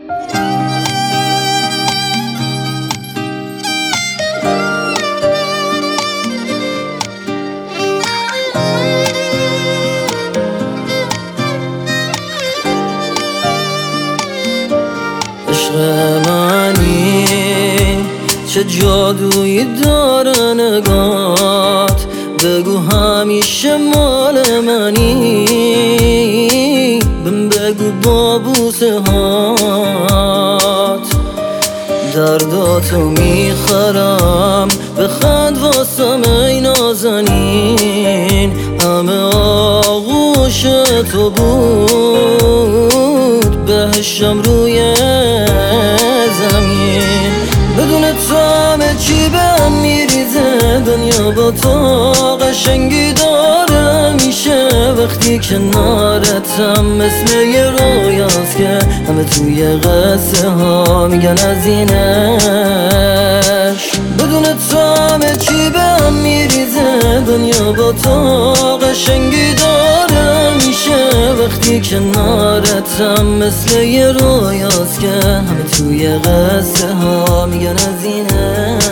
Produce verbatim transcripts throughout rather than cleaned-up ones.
عشق منی چه جادویی داره نگات، بگو همیشه مال منی، بهم بگو با بوسه هات درداتو میخرم، بخند واسم ای نازنین، همه آغوش تو بود بهشم روی زمین، بدون تو همه چی بهم میریزه، دنیا با تو قشنگی داره میشه، وقتی کنارتم مثل یه رویاست که همه توی قصه ها میگن از اینش، بدون تو همه چی بهم میریزه، دنیا با تو قشنگی داره میشه، وقتی کنارتم مثل یه رویاست که همه توی قصه ها میگن از اینش.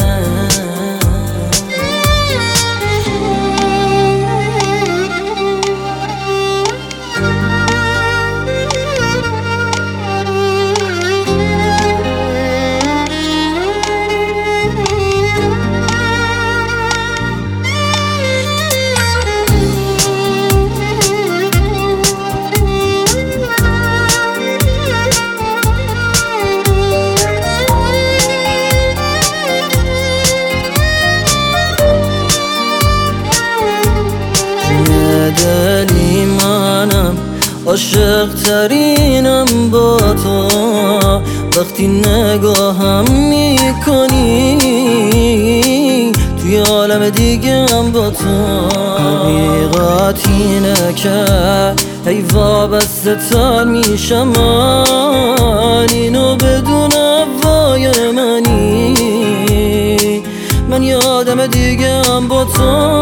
دلی منم عاشق ترینم با تو، وقتی نگاهم میکنی توی عالم دیگه هم با تو، حقیقت اینه که ای وابسته تر میشم من، اینو بدون هوای منی، من یادم دیگه هم با تو،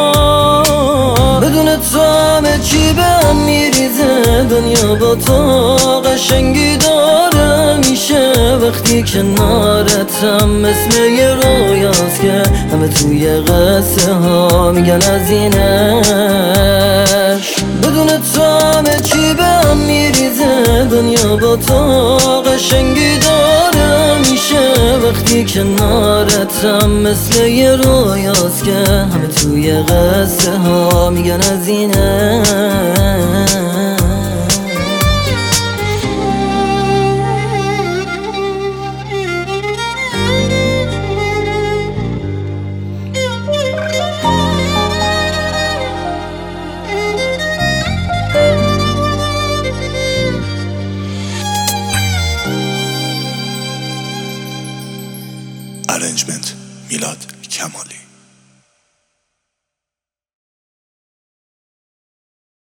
بدون تو همه چی بهم میریزه، دنیا با تو قشنگی داره میشه، وقتی کنارتم مثل یه رویاست که همه توی قصه ها میگن از اینش، بدون تو همه چی بهم میریزه، دنیا با تو قشنگی داره میشه، وقتی کنارتم مثل یه رویاست که همه توی قصه ها میگن از اینش. Arrangement میلاد کمالی.